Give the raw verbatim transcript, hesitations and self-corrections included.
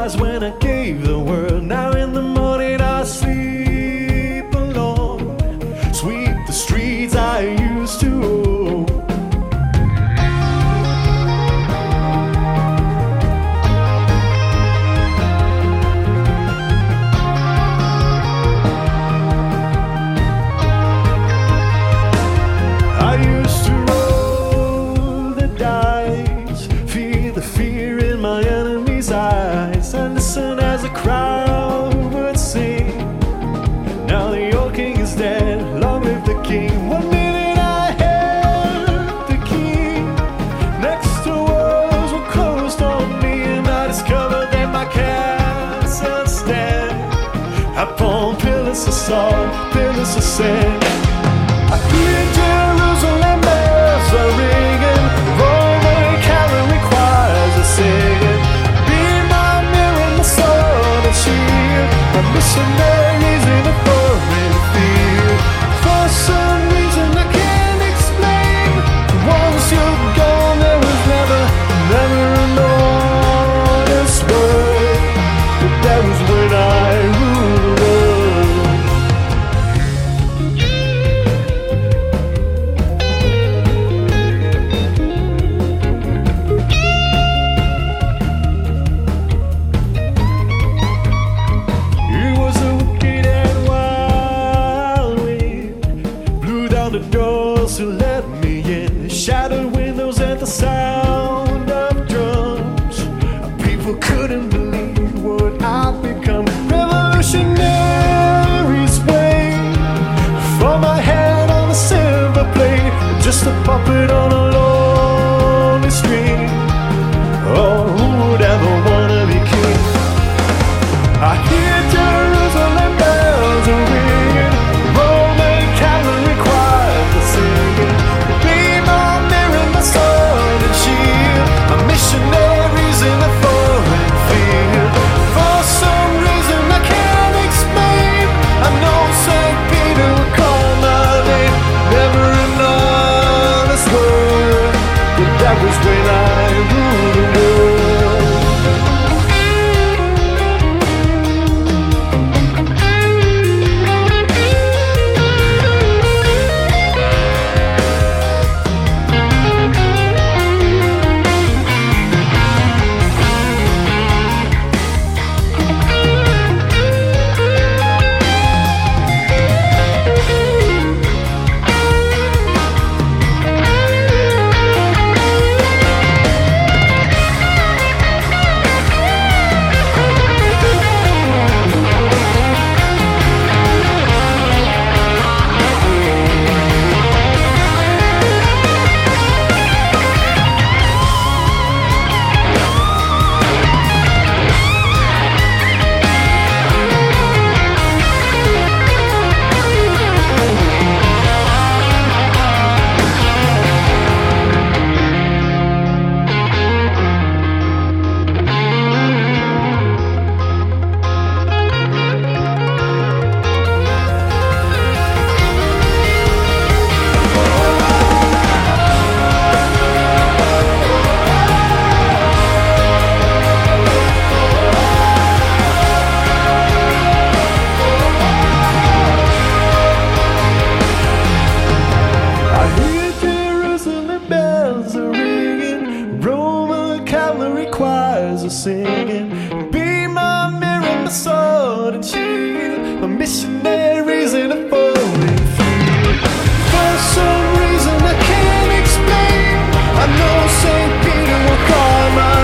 eyes when I gave the word. Now in the morning I sleep alone, sweep the streets I used to own. I used to roll the dice, feel the fear in my enemy's eyes, and listen as the crowd would sing. Now the old king is dead, long live the king. One minute I held the key, next the walls were closed on me, and I discovered that my castle stand upon pillars of salt, pillars of sand. I hear Jerusalem bells are ringing, Roman cavalry choirs are singing. Be my mirror, my sword and shield, my missionaries in a foreign field. For some reason I can't explain, once you're gone there was never, never an honest word. But that was when I ruled the world. The doors to let me in, shattered windows at the sound of drums. People couldn't believe what I'd become. Revolutionaries wave for my head on a silver plate, just a puppet on a lonely string. Oh, who would ever wanna be king? I hear Jerusalem bells are ringing, Roman cavalry choirs are singing. Be my mirror, my sword and shield, my missionaries in a foreign field. For some reason I can't explain, I know Saint Peter would call my name. Never an honest word, but that was when I ruled the world. Singing, be my mirror, my sword and shield, my missionaries in a foreign field. For some reason I can't explain, I know Saint Peter will call my